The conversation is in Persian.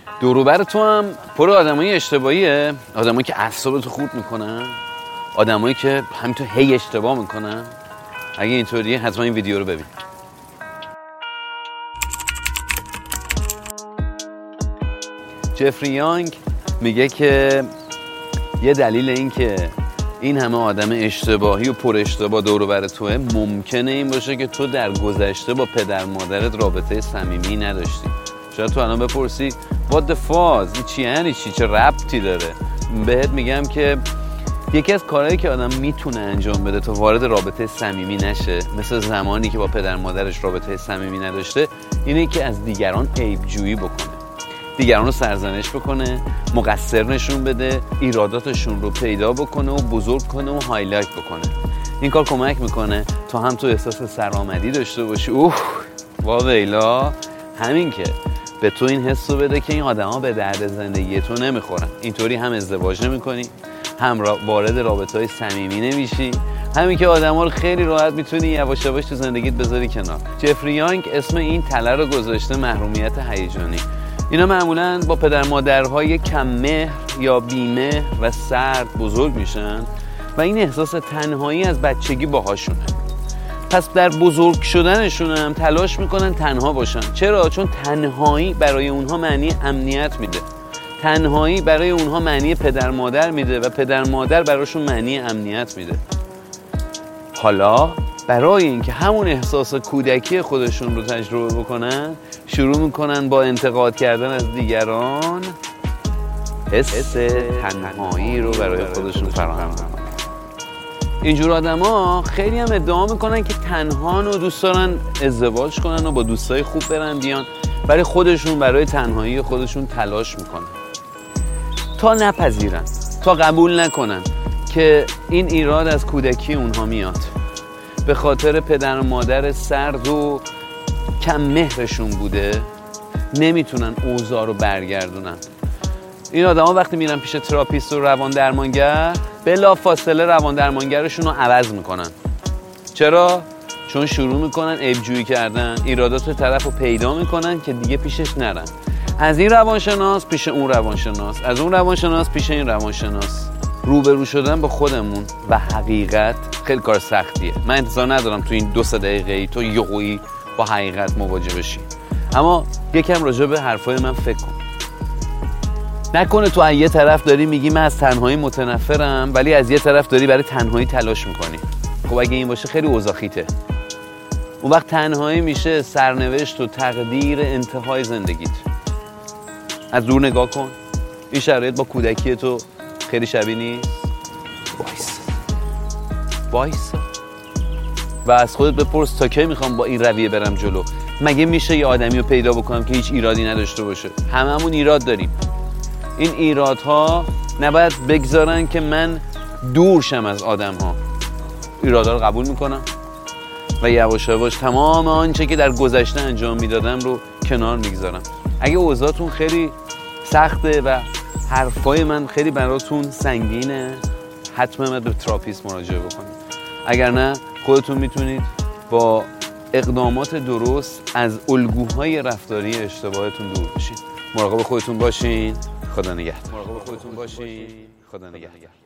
دور و بر تو هم پر آدمای اشتباهیه، آدمایی که اعصابتو خورد میکنن، آدمایی که همینطور هی اشتباه میکنن. اگه اینطوریه حتما این ویدیو رو ببین. جفری یانگ میگه که یه دلیل این که این همه آدم اشتباهی و پر اشتباه دور و بر توه ممکنه این باشه که تو در گذشته با پدر مادرت رابطه صمیمی نداشتی. شاید تو الان بپرسی what the fuck، چی یعنی چی، چه ربطی داره؟ بهت میگم که یکی از کارهایی که آدم میتونه انجام بده تا وارد رابطه صمیمی نشه، مثل زمانی که با پدر مادرش رابطه صمیمی نداشته، اینه که از دیگران عیب جویی بکنه، دیگران رو سرزنش بکنه، مقصر نشون بده، ایراداتشون رو پیدا بکنه و بزرگ کنه و هایلایت بکنه. این کار کمک میکنه تا هم تو احساس سرآمدی داشته باشی، واویلا، همین که به تو این حس رو بده که این آدما به درد زندگی تو نمیخورن. اینطوری هم ازدواج نمیکنی، هم وارد رابطه‌های صمیمی نمیشی، همین که آدما رو خیلی راحت میتونی یواش یواش تو زندگیت بذاری کنار. جفری یانگ اسم این تله رو گذاشته محرومیت هیجانی. اینا معمولاً با پدر مادرهای کم مهر یا بیمهر و سرد بزرگ میشن و این احساس تنهایی از بچگی باهاشونه. پس در بزرگ شدنشون هم تلاش میکنن تنها باشن. چرا؟ چون تنهایی برای اونها معنی امنیت میده، تنهایی برای اونها معنی پدر مادر میده و پدر مادر براشون معنی امنیت میده. حالا برای اینکه همون احساس کودکی خودشون رو تجربه بکنن، شروع میکنن با انتقاد کردن از دیگران حس تنهایی رو برای خودشون فراهم کنن. اینجور آدما خیلی هم ادعا میکنن که تنهان و دوست دارن ازدواج کنن و با دوستای خوب برن بیان، برای خودشون، برای تنهایی خودشون تلاش میکنن تا نپذیرن، تا قبول نکنن که این ایراد از کودکی اونها میاد، به خاطر پدر و مادر سرد و کم مهرشون بوده، نمیتونن اوضاع رو برگردونن. این آدما وقتی میرن پیش تراپیست و روان درمانگر، بلا فاصله روان درمانگرشون رو عوض میکنن. چرا؟ چون شروع میکنن عیب جویی کردن، ایرادات طرف رو پیدا میکنن که دیگه پیشش نرن. از این روانشناس پیش اون روانشناس، از اون روانشناس پیش این روانشناس. روبرو شدن با خودمون و حقیقت خیلی کار سختیه. من انتظار ندارم تو این 2-3 دقیقه تو یهویی با حقیقت مواجه بشی، اما یکم راجع به حرفای من فکر کن. نکنه تو از یه طرف داری میگی من از تنهایی متنفرم، ولی از یه طرف داری برای تنهایی تلاش میکنی. خب اگه این باشه خیلی اوضاع خیته. اون وقت تنهایی میشه سرنوشت و تقدیر انتهای زندگیت. از دور نگاه کن، این شرایط با کودکی تو خیلی شبیه نیست؟ وایسا و از خودت بپرس تا کی میخوام با این رویه برم جلو؟ مگه میشه یه آدمی رو پیدا بکنم که هیچ ایرادی نداشته باشه؟ هممون ایراد داریم. این ایرادها نباید بگذارن که من دور شم از آدم‌ها. ایرادها رو قبول میکنم و یواش یواش تمام آنچه که در گذشته انجام میدادم رو کنار میگذارم. اگه اوضاعتون خیلی سخته و حرفای من خیلی براتون سنگینه، حتما به تراپیست مراجعه بکنید. اگر نه خودتون میتونید با اقدامات درست از الگوهای رفتاری اشتباهتون دور بشین. مراقب خودتون باشین. خدا نگهدار.